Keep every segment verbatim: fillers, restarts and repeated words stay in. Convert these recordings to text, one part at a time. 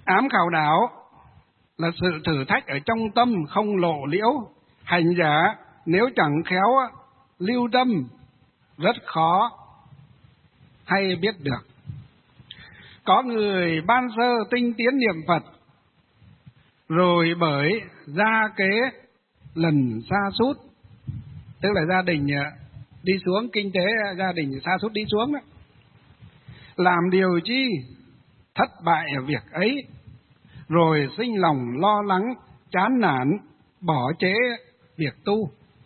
Ám khảo đạo là sự thử thách ở trong tâm không lộ liễu. Hành giả nếu chẳng khéo lưu tâm rất khó hay biết được. Có người ban sơ tinh tiến niệm Phật, rồi bởi gia kế lần sa sút, tức là gia đình đi xuống, kinh tế gia đình sa sút đi xuống đó, làm điều chi thất bại ở việc ấy, rồi sinh lòng lo lắng, chán nản, bỏ chế việc tu.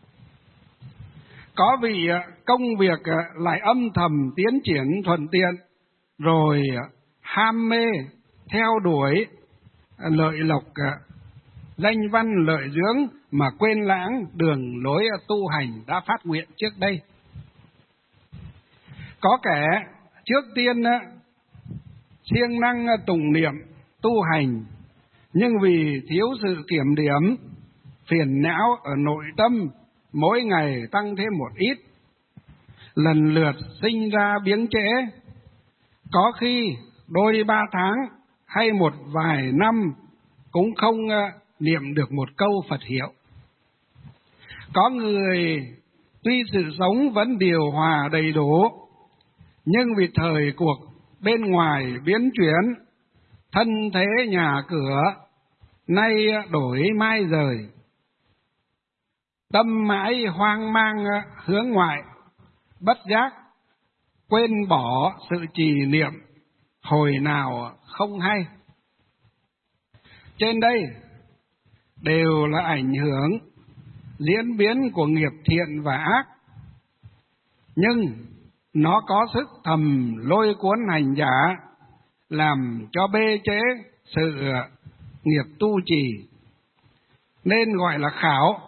Có vị công việc lại âm thầm tiến triển thuận tiện, rồi ham mê theo đuổi lợi lộc, danh văn lợi dưỡng mà quên lãng đường lối tu hành đã phát nguyện trước đây. Có kẻ trước tiên siêng năng tụng niệm tu hành, nhưng vì thiếu sự kiểm điểm, phiền não ở nội tâm mỗi ngày tăng thêm một ít, lần lượt sinh ra biếng trễ, có khi đôi ba tháng hay một vài năm cũng không niệm được một câu Phật hiệu. Có người tuy sự sống vẫn điều hòa đầy đủ, nhưng vì thời cuộc bên ngoài biến chuyển, thân thế nhà cửa nay đổi mai rời, tâm mãi hoang mang hướng ngoại, bất giác quên bỏ sự trì niệm hồi nào không hay. Trên đây đều là ảnh hưởng diễn biến của nghiệp thiện và ác, nhưng nó có sức thầm lôi cuốn hành giả, làm cho bê chế sự nghiệp tu trì, nên gọi là khảo.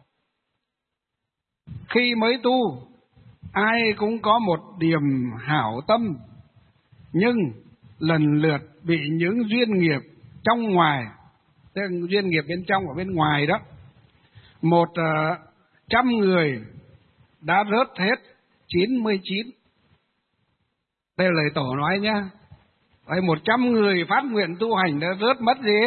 Khi mới tu, ai cũng có một điểm hảo tâm, nhưng lần lượt bị những duyên nghiệp trong ngoài, tức là duyên nghiệp bên trong và bên ngoài đó, một uh, trăm người đã rớt hết chín mươi chín. Đây là lời Tổ nói nhá. Vậy một trăm người phát nguyện tu hành đã rớt mất gì?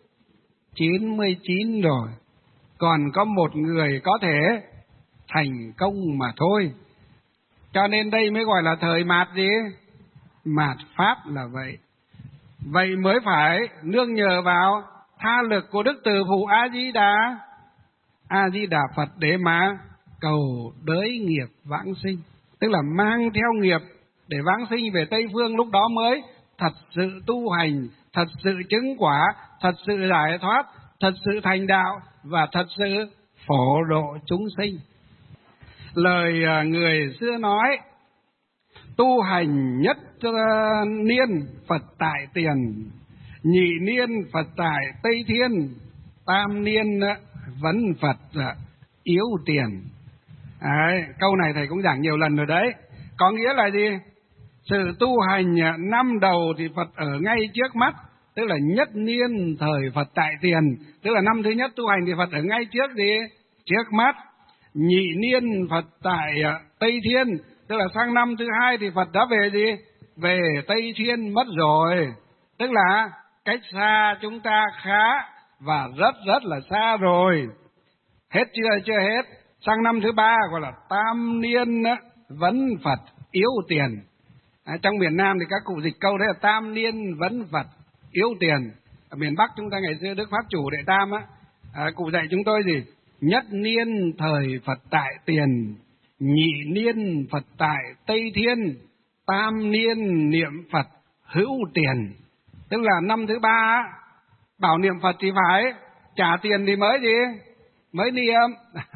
chín mươi chín rồi. Còn có một người có thể thành công mà thôi. Cho nên đây mới gọi là thời mạt gì? Mạt Pháp là vậy. Vậy mới phải nương nhờ vào tha lực của Đức Từ Phụ A-di-đà, A-di-đà Phật để mà cầu đới nghiệp vãng sinh. Tức là mang theo nghiệp để vãng sinh về Tây Phương, lúc đó mới thật sự tu hành, thật sự chứng quả, thật sự giải thoát, thật sự thành đạo và thật sự phổ độ chúng sinh. Lời người xưa nói, tu hành nhất niên Phật tại tiền, nhị niên Phật tại Tây Thiên, tam niên vấn Phật yếu tiền. Đấy, câu này thầy cũng giảng nhiều lần rồi đấy. Có nghĩa là gì? Sự tu hành năm đầu thì Phật ở ngay trước mắt, tức là nhất niên thời Phật tại tiền, tức là năm thứ nhất tu hành thì Phật ở ngay trước gì? Trước mắt. Nhị niên Phật tại Tây Thiên, tức là sang năm thứ hai thì Phật đã về gì? Về Tây Thiên mất rồi. Tức là cách xa chúng ta khá và rất rất là xa rồi. Hết chưa? Chưa hết. Sang năm thứ ba gọi là tam niên vấn Phật yếu tiền. À, trong miền Nam thì các cụ dịch câu đấy là tam niên vấn Phật yếu tiền. Ở miền Bắc chúng ta ngày xưa Đức Pháp Chủ Đệ Tam á, à, cụ dạy chúng tôi gì? Nhất niên thời Phật tại tiền, nhị niên Phật tại Tây Thiên, tam niên niệm Phật hữu tiền. Tức là năm thứ ba bảo niệm Phật thì phải trả tiền thì mới gì? Mới niệm.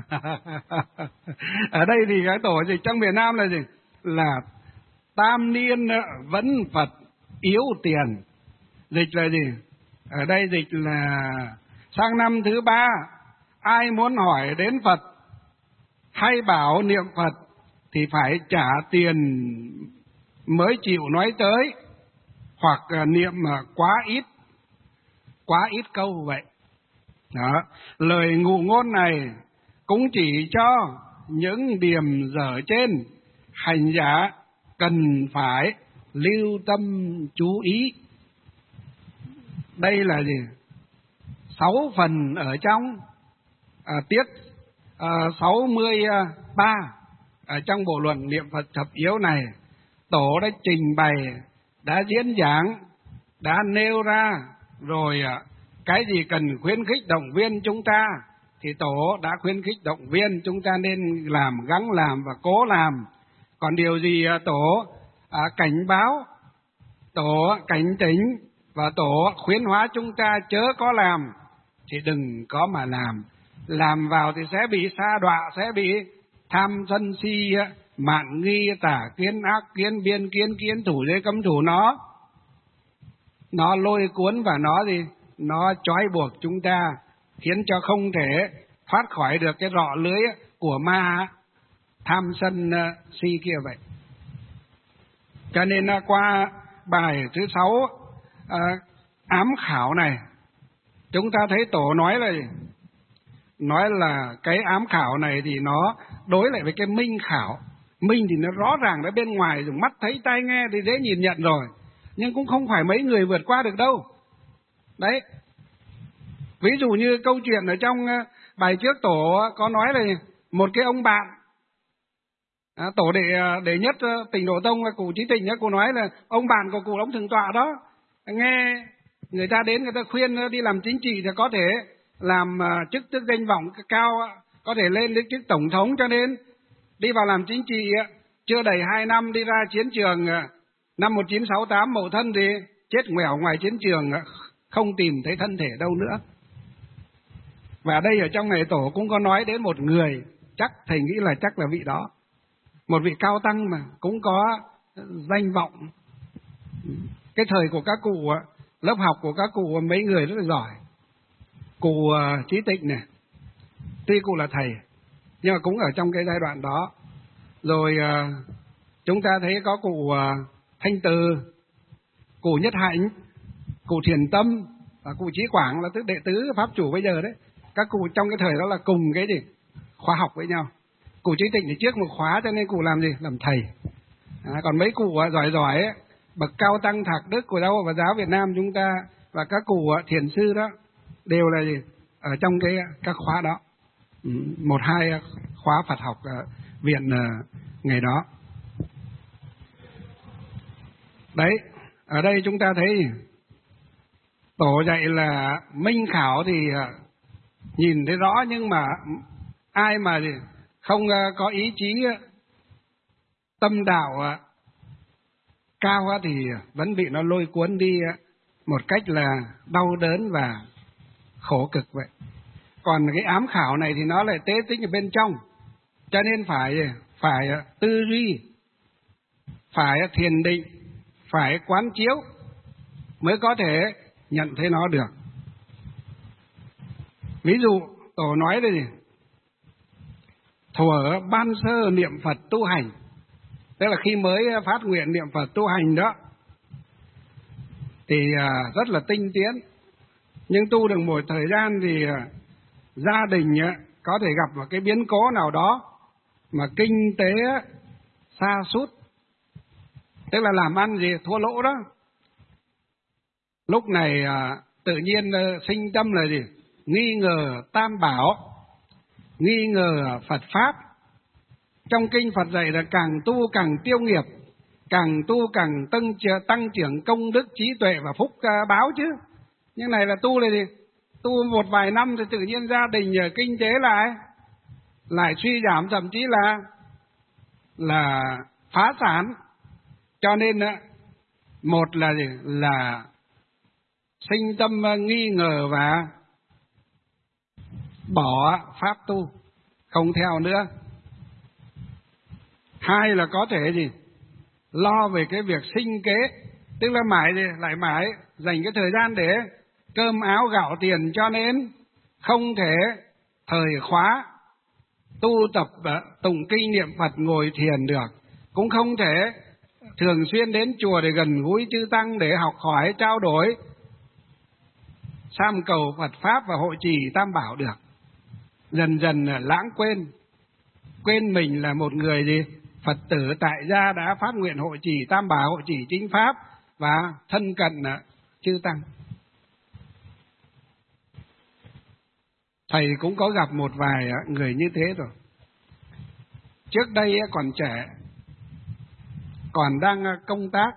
Ở đây thì cái tổ dịch trong miền Nam là gì? Là tam niên vấn Phật yếu tiền. Dịch là gì? Ở đây dịch là sang năm thứ ba, ai muốn hỏi đến Phật hay bảo niệm Phật thì phải trả tiền mới chịu nói tới, hoặc niệm quá ít, quá ít câu vậy. Đó. Lời ngụ ngôn này cũng chỉ cho những điểm dở trên, hành giả cần phải lưu tâm chú ý. đây là gì? Sáu phần ở trong à, tiết à, sáu mươi ba ở trong bộ luận niệm Phật thập yếu này, Tổ đã trình bày, đã diễn giảng, đã nêu ra rồi à, cái gì cần khuyến khích động viên chúng ta thì Tổ đã khuyến khích động viên chúng ta nên làm, gắng làm và cố làm. Còn điều gì à, Tổ à, cảnh báo, Tổ cảnh tỉnh và Tổ khuyến hóa chúng ta chớ có làm thì đừng có mà làm. Làm vào thì sẽ bị sa đọa, sẽ bị tham sân si, mạn nghi, tà kiến, ác kiến, biên kiến, kiến thủ, giới cấm thủ nó nó lôi cuốn và nó gì nó trói buộc chúng ta, khiến cho không thể thoát khỏi được cái rọ lưới của ma tham sân si kia vậy. Cho nên qua bài thứ sáu à, ám khảo này, chúng ta thấy Tổ nói là gì? Nói là cái ám khảo này thì nó đối lại với cái minh khảo. Minh thì nó rõ ràng ở bên ngoài, dùng mắt thấy tai nghe thì dễ nhìn nhận rồi, nhưng cũng không phải mấy người vượt qua được đâu. Đấy, ví dụ như câu chuyện ở trong bài trước Tổ có nói là một cái ông bạn à, Tổ đệ đệ nhất Tịnh Độ Tông, cụ Chí Tịnh, cụ nói là ông bạn của cụ ông thượng tọa đó, nghe người ta đến người ta khuyên đi làm chính trị thì có thể làm uh, chức tước danh vọng cao, có thể lên đến chức tổng thống, cho nên đi vào làm chính trị chưa đầy hai năm đi ra chiến trường. Năm một nghìn chín trăm sáu mươi tám Mậu Thân thì chết ngoẻo ngoài chiến trường, không tìm thấy thân thể đâu nữa. Và đây ở trong này Tổ cũng có nói đến một người, chắc thầy nghĩ là chắc là vị đó, một vị cao tăng mà cũng có danh vọng. Cái thời của các cụ, lớp học của các cụ mấy người rất là giỏi. Cụ Chí Tịnh này, tuy cụ là thầy nhưng mà cũng ở trong cái giai đoạn đó. Rồi chúng ta thấy có cụ Thanh Từ, cụ Nhất Hạnh, cụ Thiền Tâm và cụ Chí Quảng là tức đệ tứ Pháp Chủ bây giờ đấy. Các cụ trong cái thời đó là cùng cái gì khóa học với nhau. Cụ Chí Tịnh thì trước một khóa cho nên cụ làm gì làm thầy. À, còn mấy cụ giỏi giỏi ấy, bậc cao tăng thạc đức của giáo hội Phật giáo Việt Nam chúng ta và các cụ thiền sư đó đều là gì ở trong cái các khóa đó, một hai khóa Phật học uh, viện uh, ngày đó. Đấy, ở đây chúng ta thấy Tổ dạy là minh khảo thì uh, nhìn thấy rõ, nhưng mà ai mà gì không uh, có ý chí uh, tâm đạo uh, cao uh, thì vẫn bị nó lôi cuốn đi uh, một cách là đau đớn và khổ cực vậy. Còn cái ám khảo này thì nó lại tế tính ở bên trong, cho nên phải phải tư duy, phải thiền định, phải quán chiếu mới có thể nhận thấy nó được. Ví dụ Tổ nói đây gì thuở ban sơ niệm Phật tu hành, tức là khi mới phát nguyện niệm Phật tu hành đó thì rất là tinh tiến, nhưng tu được một thời gian thì gia đình có thể gặp một cái biến cố nào đó mà kinh tế sa sút, tức là làm ăn gì thua lỗ đó. Lúc này tự nhiên sinh tâm là gì nghi ngờ Tam Bảo, nghi ngờ Phật Pháp. Trong kinh Phật dạy là càng tu càng tiêu nghiệp, càng tu càng tăng, tăng trưởng công đức, trí tuệ và phúc báo chứ. Nhưng này là tu là gì? Tu một vài năm thì tự nhiên gia đình kinh tế lại lại suy giảm, thậm chí là là phá sản. Cho nên một là gì? Là sinh tâm nghi ngờ và bỏ pháp tu, không theo nữa. Hai là có thể gì? Lo về cái việc sinh kế, tức là mãi gì? Lại mãi dành cái thời gian để cơm áo gạo tiền, cho nên không thể thời khóa tu tập tụng kinh niệm Phật ngồi thiền được, cũng không thể thường xuyên đến chùa để gần gũi chư tăng để học hỏi trao đổi sam cầu Phật Pháp và hộ trì Tam Bảo được. Dần dần lãng quên, quên mình là một người gì Phật tử tại gia đã phát nguyện hộ trì Tam Bảo, hộ trì chính Pháp và thân cận chư tăng. Thầy cũng có gặp một vài người như thế rồi. Trước đây còn trẻ, còn đang công tác,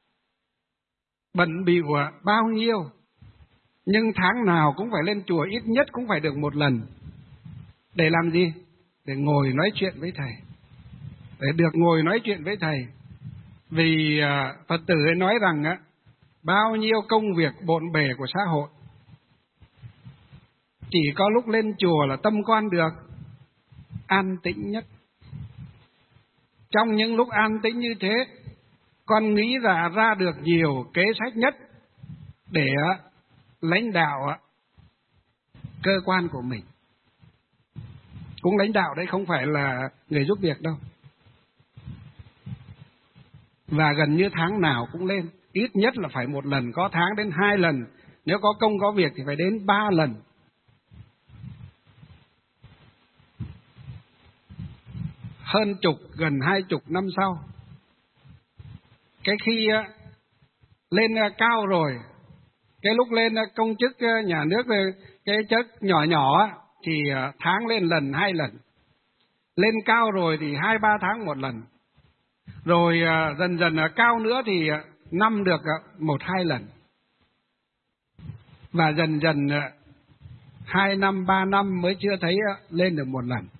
bận bịu bao nhiêu, nhưng tháng nào cũng phải lên chùa, ít nhất cũng phải được một lần. Để làm gì? Để ngồi nói chuyện với thầy, để được ngồi nói chuyện với thầy. Vì uh, Phật tử ấy nói rằng á, bao nhiêu công việc bộn bề của xã hội, chỉ có lúc lên chùa là tâm con được an tĩnh nhất. Trong những lúc an tĩnh như thế, con nghĩ ra ra được nhiều kế sách nhất để uh, lãnh đạo uh, cơ quan của mình. Cũng lãnh đạo đấy, không phải là người giúp việc đâu. Và gần như tháng nào cũng lên, ít nhất là phải một lần, có tháng đến hai lần. Nếu có công có việc thì phải đến ba lần. Hơn chục, gần hai chục năm sau, cái khi lên cao rồi, cái lúc lên công chức nhà nước, cái chức nhỏ nhỏ thì tháng lên lần, hai lần. Lên cao rồi thì hai ba tháng một lần. Rồi dần dần cao nữa thì năm được một hai lần. Và dần dần hai năm, ba năm mới chưa thấy lên được một lần.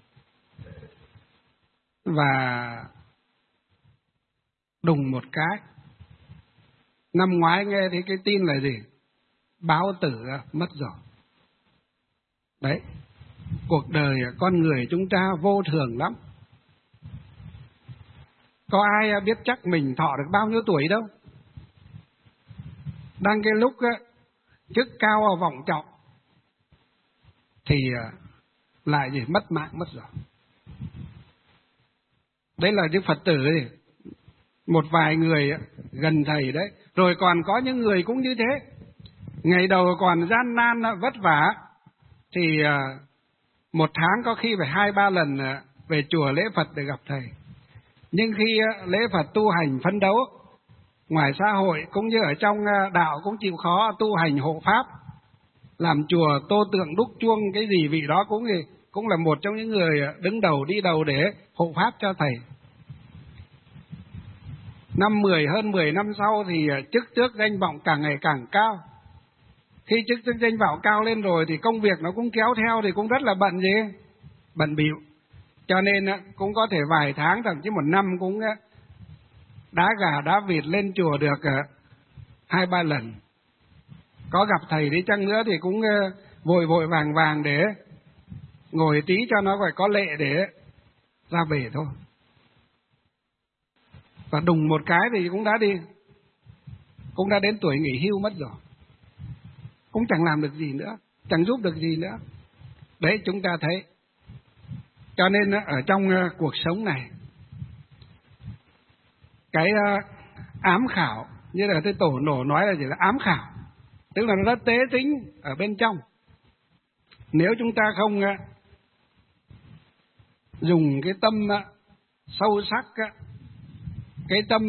Và đùng một cái, năm ngoái nghe thấy cái tin là gì? Báo tử mất rồi. Đấy, cuộc đời con người chúng ta vô thường lắm. Có ai biết chắc mình thọ được bao nhiêu tuổi đâu. Đang cái lúc chức cao vọng trọng thì lại gì? Mất mạng mất rồi. Đấy là những Phật tử ấy, một vài người gần thầy đấy. Rồi còn có những người cũng như thế. Ngày đầu còn gian nan vất vả thì một tháng có khi phải hai ba lần về chùa lễ Phật để gặp thầy. Nhưng khi lễ Phật tu hành phấn đấu, ngoài xã hội cũng như ở trong đạo cũng chịu khó tu hành hộ pháp, làm chùa tô tượng đúc chuông cái gì vị đó cũng gì, cũng là một trong những người đứng đầu đi đầu để hộ pháp cho thầy. Năm mười hơn mười năm sau thì chức tước danh vọng càng ngày càng cao. Khi chức tước danh vọng cao lên rồi thì công việc nó cũng kéo theo, thì cũng rất là bận gì? Bận bịu. Cho nên cũng có thể vài tháng, thậm chí một năm cũng đá gà đá vịt lên chùa được hai ba lần. Có gặp thầy đi chăng nữa thì cũng vội vội vàng vàng để ngồi tí cho nó phải có lệ để ra về thôi. Và đùng một cái thì cũng đã đi, cũng đã đến tuổi nghỉ hưu mất rồi. Cũng chẳng làm được gì nữa, chẳng giúp được gì nữa. Đấy, chúng ta thấy. Cho nên ở trong cuộc sống này, cái ám khảo, như là cái tổ nổ nói là gì, là ám khảo, tức là nó rất tế tính ở bên trong. Nếu chúng ta không dùng cái tâm sâu sắc, cái tâm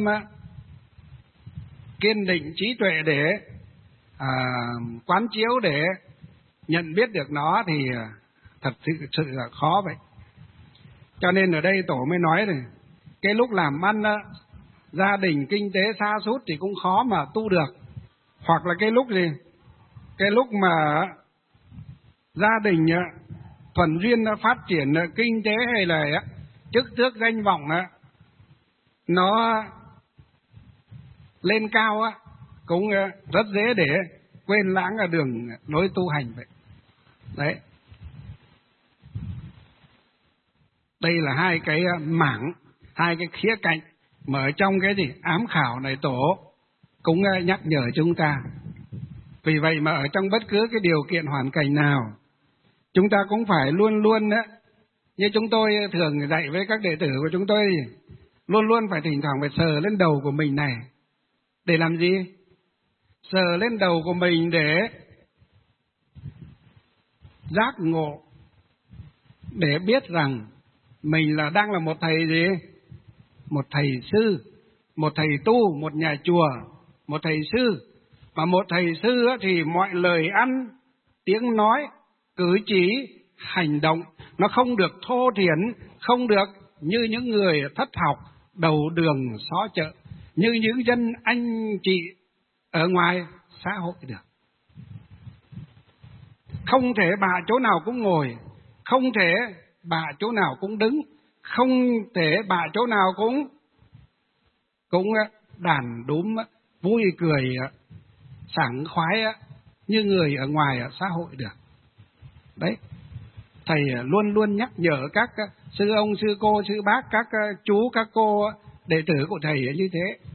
kiên định trí tuệ để à, quán chiếu, để nhận biết được nó, thì thật sự, sự là khó vậy. Cho nên ở đây tổ mới nói này, cái lúc làm ăn gia đình kinh tế sa sút thì cũng khó mà tu được. Hoặc là cái lúc gì, cái lúc mà gia đình thuần duyên phát triển kinh tế hay là chức tước danh vọng nó lên cao á, cũng rất dễ để quên lãng ở đường lối tu hành vậy. Đấy. Đây là hai cái mảng, hai cái khía cạnh mà ở trong cái gì ám khảo này tổ cũng nhắc nhở chúng ta. Vì vậy mà ở trong bất cứ cái điều kiện hoàn cảnh nào, chúng ta cũng phải luôn luôn á, như chúng tôi thường dạy với các đệ tử của chúng tôi, luôn luôn phải thỉnh thoảng phải sờ lên đầu của mình này. Để làm gì? Sờ lên đầu của mình để giác ngộ, để biết rằng mình là đang là một thầy gì? Một thầy sư, một thầy tu, một nhà chùa, một thầy sư. Mà một thầy sư thì mọi lời ăn, tiếng nói cử chỉ, hành động nó không được thô thiển, không được như những người thất học, đầu đường xó chợ, như những dân anh chị ở ngoài xã hội được. Không thể bà chỗ nào cũng ngồi, không thể bà chỗ nào cũng đứng, không thể bà chỗ nào cũng cũng đàn đúm vui cười sảng khoái như người ở ngoài xã hội được. Đấy, thầy luôn luôn nhắc nhở các sư ông, sư cô, sư bác, các chú, các cô đệ tử của thầy như thế.